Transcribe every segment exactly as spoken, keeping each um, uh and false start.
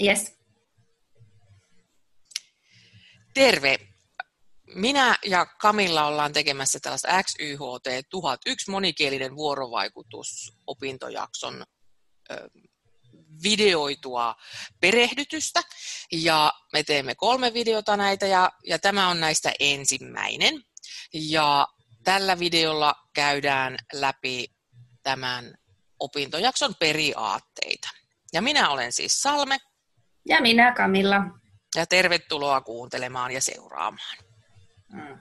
Yes. Terve! Minä ja Camilla ollaan tekemässä tällaista X Y H T tuhat yksi monikielinen vuorovaikutus opintojakson ö, videoitua perehdytystä. Ja me teemme kolme videota näitä ja, ja tämä on näistä ensimmäinen. Ja tällä videolla käydään läpi tämän opintojakson periaatteita. Ja minä olen siis Salme. Ja minä Camilla. Ja tervetuloa kuuntelemaan ja seuraamaan. Mm.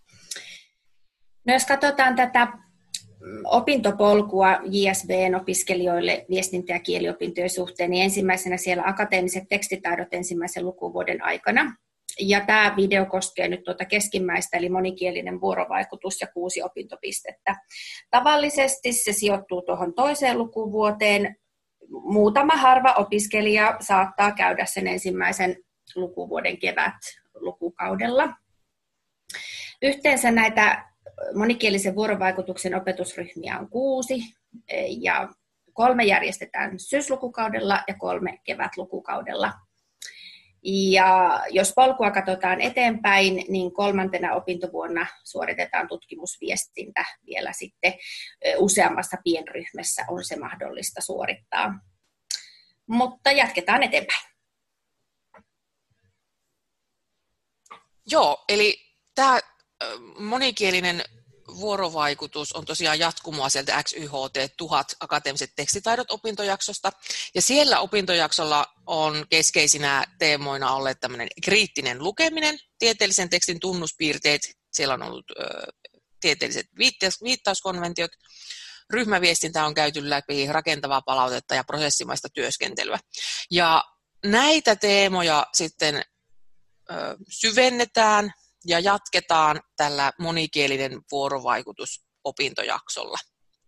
No jos katsotaan tätä opintopolkua J S V-opiskelijoille viestintä- ja kieliopintojen suhteen, niin ensimmäisenä siellä akateemiset tekstitaidot ensimmäisen lukuvuoden aikana. Ja tämä video koskee nyt tuota keskimmäistä, eli monikielinen vuorovaikutus ja kuusi opintopistettä. Tavallisesti se sijoittuu tuohon toiseen lukuvuoteen. Muutama harva opiskelija saattaa käydä sen ensimmäisen lukuvuoden kevät-lukukaudella. Yhteensä näitä monikielisen vuorovaikutuksen opetusryhmiä on kuusi, ja kolme järjestetään syyslukukaudella ja kolme kevätlukukaudella. Ja jos polkua katsotaan eteenpäin, niin kolmantena opintovuonna suoritetaan tutkimusviestintä vielä sitten useammassa pienryhmässä on se mahdollista suorittaa. Mutta jatketaan eteenpäin. Joo, eli tämä monikielinen vuorovaikutus on tosiaan jatkumoa sieltä X Y H T tuhat akateemiset tekstitaidot opintojaksosta. Ja siellä opintojaksolla on keskeisinä teemoina olleet tämmöinen kriittinen lukeminen, tieteellisen tekstin tunnuspiirteet, siellä on ollut ö, tieteelliset viittaus, viittauskonventiot, ryhmäviestintä on käyty läpi, rakentavaa palautetta ja prosessimaista työskentelyä. Ja näitä teemoja sitten ö, syvennetään ja jatketaan tällä monikielinen vuorovaikutus opintojaksolla.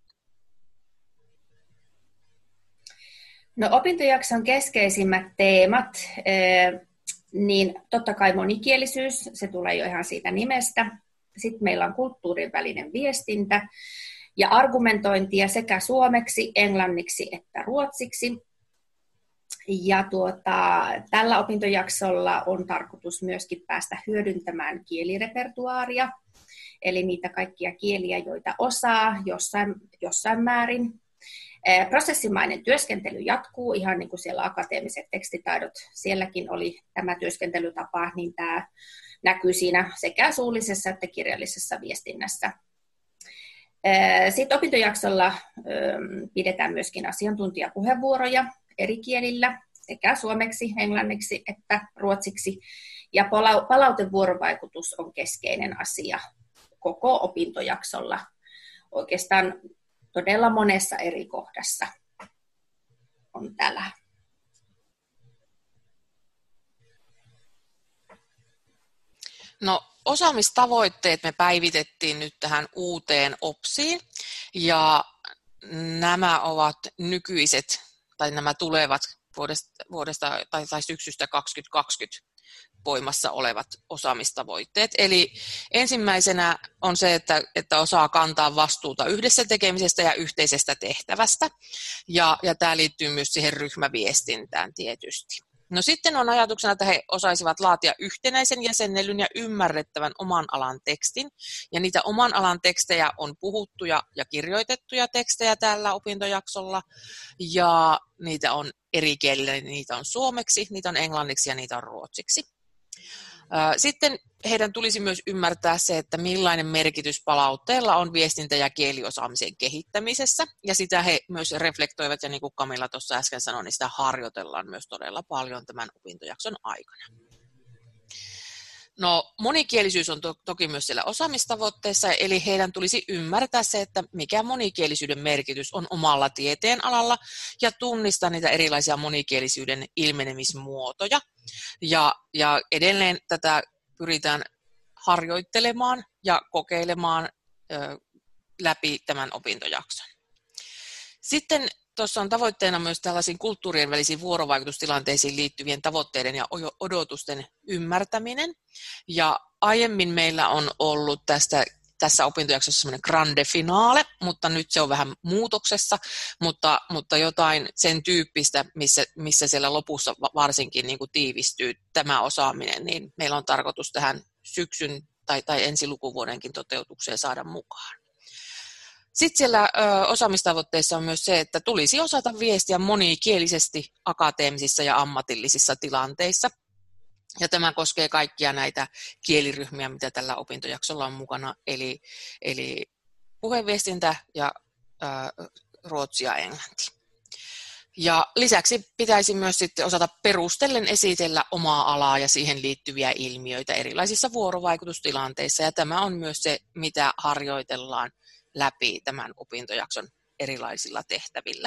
No opintojakson keskeisimmät teemat, niin totta kai monikielisyys, se tulee jo ihan siitä nimestä. Sitten meillä on kulttuurin välinen viestintä ja argumentointia sekä suomeksi, englanniksi että ruotsiksi. Ja tuota, tällä opintojaksolla on tarkoitus myöskin päästä hyödyntämään kielirepertuaaria, eli niitä kaikkia kieliä, joita osaa jossain, jossain määrin. Prosessimainen työskentely jatkuu, ihan niin kuin siellä akateemiset tekstitaidot, sielläkin oli tämä työskentelytapa, niin tämä näkyy siinä sekä suullisessa että kirjallisessa viestinnässä. Sitten opintojaksolla pidetään myöskin asiantuntijapuheenvuoroja eri kielillä, sekä suomeksi, englanniksi että ruotsiksi. Ja palautevuorovaikutus on keskeinen asia koko opintojaksolla, oikeastaan todella monessa eri kohdassa on täällä. No, osaamistavoitteet me päivitettiin nyt tähän uuteen OPSiin, ja nämä ovat nykyiset, tai nämä tulevat vuodesta, vuodesta tai, tai syksystä kaksituhattakaksikymmentä voimassa olevat osaamistavoitteet. Eli ensimmäisenä on se, että, että osaa kantaa vastuuta yhdessä tekemisestä ja yhteisestä tehtävästä, ja, ja tämä liittyy myös siihen ryhmäviestintään tietysti. No sitten on ajatuksena, että he osaisivat laatia yhtenäisen, jäsennellyn ja ymmärrettävän oman alan tekstin. Ja niitä oman alan tekstejä on puhuttuja ja kirjoitettuja tekstejä tällä opintojaksolla. Ja niitä on eri kielillä, niitä on suomeksi, niitä on englanniksi ja niitä on ruotsiksi. Sitten heidän tulisi myös ymmärtää se, että millainen merkitys palautteella on viestintä- ja kieliosaamisen kehittämisessä. Ja sitä he myös reflektoivat, ja niin kuin Camilla tuossa äsken sanoi, niin sitä harjoitellaan myös todella paljon tämän opintojakson aikana. No, monikielisyys on to- toki myös siellä osaamistavoitteessa, eli heidän tulisi ymmärtää se, että mikä monikielisyyden merkitys on omalla tieteen alalla, ja tunnistaa niitä erilaisia monikielisyyden ilmenemismuotoja. Ja, ja edelleen tätä pyritään harjoittelemaan ja kokeilemaan ö, läpi tämän opintojakson. Sitten tuossa on tavoitteena myös tällaisiin kulttuurien välisiin vuorovaikutustilanteisiin liittyvien tavoitteiden ja odotusten ymmärtäminen. Ja aiemmin meillä on ollut tästä tässä opintojaksossa semmoinen grande finale, mutta nyt se on vähän muutoksessa, mutta, mutta jotain sen tyyppistä, missä, missä siellä lopussa varsinkin niin kuin tiivistyy tämä osaaminen, niin meillä on tarkoitus tähän syksyn tai, tai ensi lukuvuodenkin toteutukseen saada mukaan. Sitten siellä ö, osaamistavoitteissa on myös se, että tulisi osata viestiä monikielisesti akateemisissa ja ammatillisissa tilanteissa. Ja tämä koskee kaikkia näitä kieliryhmiä, mitä tällä opintojaksolla on mukana, eli, eli puheviestintä ja ö, ruotsi ja englanti. Ja lisäksi pitäisi myös sitten osata perustellen esitellä omaa alaa ja siihen liittyviä ilmiöitä erilaisissa vuorovaikutustilanteissa. Ja tämä on myös se, mitä harjoitellaan läpi tämän opintojakson erilaisilla tehtävillä.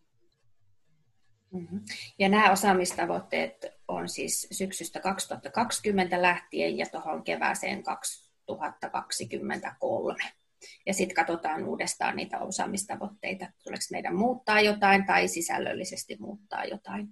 Ja nämä osaamistavoitteet on siis syksystä kaksituhattakaksikymmentä lähtien ja tuohon kevääseen kaksituhattakaksikymmentäkolme. Ja sitten katsotaan uudestaan niitä osaamistavoitteita, tuleeko meidän muuttaa jotain tai sisällöllisesti muuttaa jotain.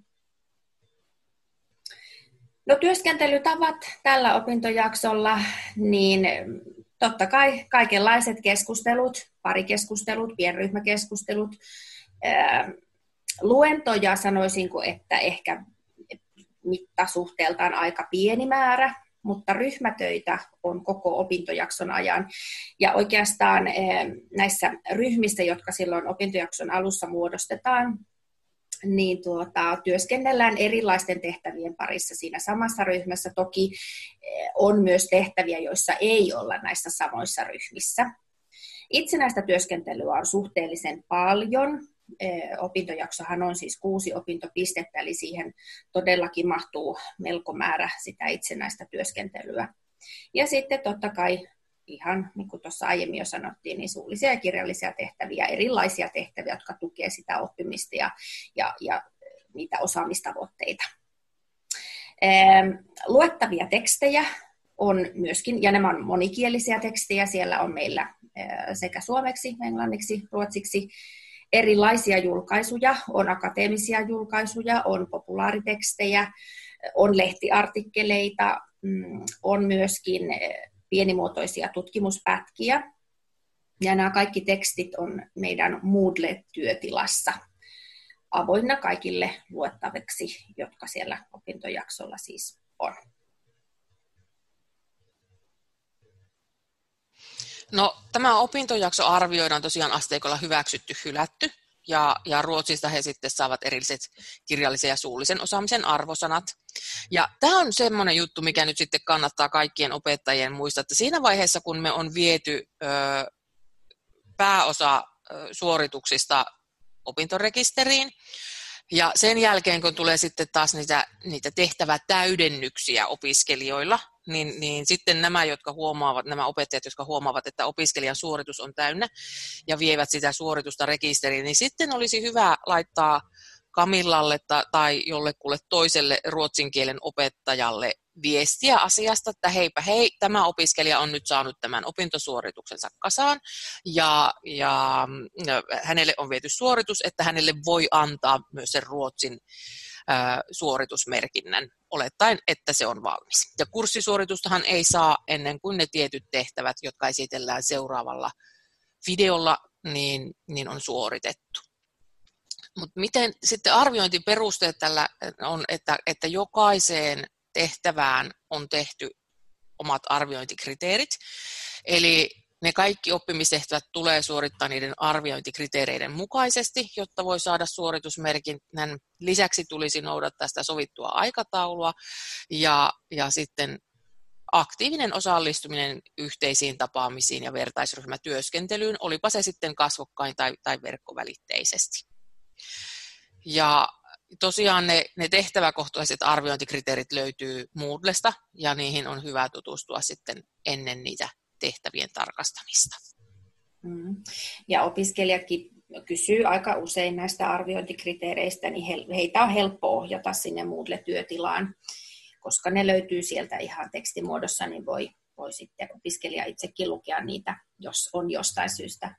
No työskentelytavat tällä opintojaksolla, niin totta kai kaikenlaiset keskustelut, parikeskustelut, pienryhmäkeskustelut, ää, luentoja sanoisinko, että ehkä mittasuhteeltaan aika pieni määrä, mutta ryhmätöitä on koko opintojakson ajan. Ja oikeastaan näissä ryhmissä, jotka silloin opintojakson alussa muodostetaan, niin tuota, työskennellään erilaisten tehtävien parissa siinä samassa ryhmässä. Toki on myös tehtäviä, joissa ei olla näissä samoissa ryhmissä. Itsenäistä työskentelyä on suhteellisen paljon. Opintojaksohan on siis kuusi opintopistettä, eli siihen todellakin mahtuu melko määrä sitä itsenäistä työskentelyä. Ja sitten totta kai, ihan niin kuin tuossa aiemmin jo sanottiin, niin suullisia ja kirjallisia tehtäviä, erilaisia tehtäviä, jotka tukevat sitä oppimista ja, ja, ja niitä osaamistavoitteita. Luettavia tekstejä on myöskin, ja nämä on monikielisiä tekstejä, siellä on meillä sekä suomeksi, englanniksi, ruotsiksi, erilaisia julkaisuja, on akateemisia julkaisuja, on populaaritekstejä, on lehtiartikkeleita, on myöskin pienimuotoisia tutkimuspätkiä. Ja nämä kaikki tekstit on meidän Moodle-työtilassa avoinna kaikille luettaviksi, jotka siellä opintojaksolla siis on. No, tämä opintojakso arvioidaan tosiaan asteikolla hyväksytty, hylätty, ja, ja Ruotsista he sitten saavat erilliset kirjallisen ja suullisen osaamisen arvosanat. Ja tämä on semmoinen juttu, mikä nyt sitten kannattaa kaikkien opettajien muistaa, että siinä vaiheessa, kun me on viety ö, pääosa ö, suorituksista opintorekisteriin, ja sen jälkeen, kun tulee sitten taas niitä, niitä tehtävätäydennyksiä opiskelijoilla, niin, niin sitten nämä, jotka huomaavat, nämä opettajat, jotka huomaavat, että opiskelijan suoritus on täynnä ja vievät sitä suoritusta rekisteriin, niin sitten olisi hyvä laittaa Kamillalle ta, tai jollekulle toiselle ruotsin kielen opettajalle viestiä asiasta, että heipä hei, tämä opiskelija on nyt saanut tämän opintosuorituksensa kasaan ja, ja, ja hänelle on viety suoritus, että hänelle voi antaa myös sen ruotsin ää, suoritusmerkinnän, olettaen, että se on valmis. Ja kurssisuoritustahan ei saa ennen kuin ne tietyt tehtävät, jotka esitellään seuraavalla videolla, niin, niin on suoritettu. Mutta miten sitten arviointiperusteet tällä on, että, että jokaiseen tehtävään on tehty omat arviointikriteerit, eli ne kaikki oppimistehtävät tulee suorittaa niiden arviointikriteereiden mukaisesti, jotta voi saada suoritusmerkinnän. Lisäksi tulisi noudattaa sitä sovittua aikataulua ja, ja sitten aktiivinen osallistuminen yhteisiin tapaamisiin ja vertaisryhmätyöskentelyyn, olipa se sitten kasvokkain tai, tai verkkovälitteisesti. Ja tosiaan ne, ne tehtäväkohtaiset arviointikriteerit löytyy Moodlesta ja niihin on hyvä tutustua sitten ennen niitä tehtävien tarkastamista. Ja opiskelijatkin kysyy aika usein näistä arviointikriteereistä, niin heitä on helppo ohjata sinne Moodle-työtilaan, koska ne löytyy sieltä ihan tekstimuodossa, niin voi, voi sitten opiskelija itsekin lukea niitä, jos on jostain syystä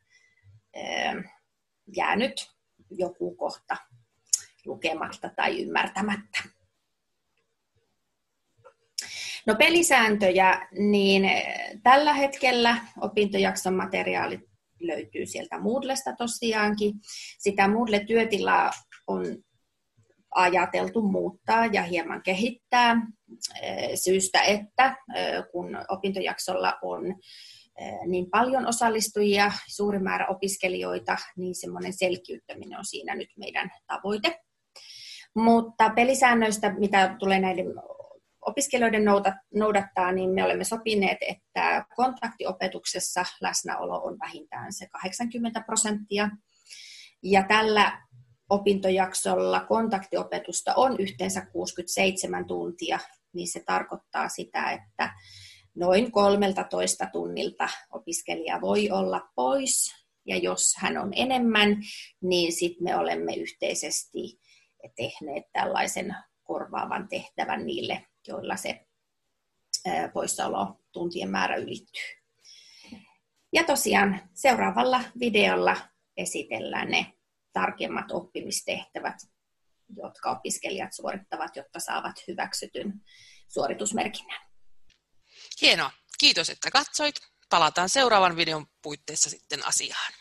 jäänyt joku kohta lukematta tai ymmärtämättä. No pelisääntöjä, niin tällä hetkellä opintojakson materiaalit löytyy sieltä Moodlesta tosiaankin. Sitä Moodle-työtilaa on ajateltu muuttaa ja hieman kehittää syystä, että kun opintojaksolla on niin paljon osallistujia, suuri määrä opiskelijoita, niin semmoinen selkiyttäminen on siinä nyt meidän tavoite. Mutta pelisäännöistä, mitä tulee näiden opiskelijoiden noudattaa, niin me olemme sopineet, että kontaktiopetuksessa läsnäolo on vähintään se kahdeksankymmentä prosenttia. Ja tällä opintojaksolla kontaktiopetusta on yhteensä kuusikymmentäseitsemän tuntia, niin se tarkoittaa sitä, että noin kolmeltatoista tunnilta opiskelija voi olla pois. Ja jos hän on enemmän, niin sitten me olemme yhteisesti tehneet tällaisen korvaavan tehtävän niille, joilla se poissaolotuntien määrä ylittyy. Ja tosiaan seuraavalla videolla esitellään ne tarkemmat oppimistehtävät, jotka opiskelijat suorittavat, jotta saavat hyväksytyn suoritusmerkinnän. Hienoa. Kiitos, että katsoit. Palataan seuraavan videon puitteissa sitten asiaan.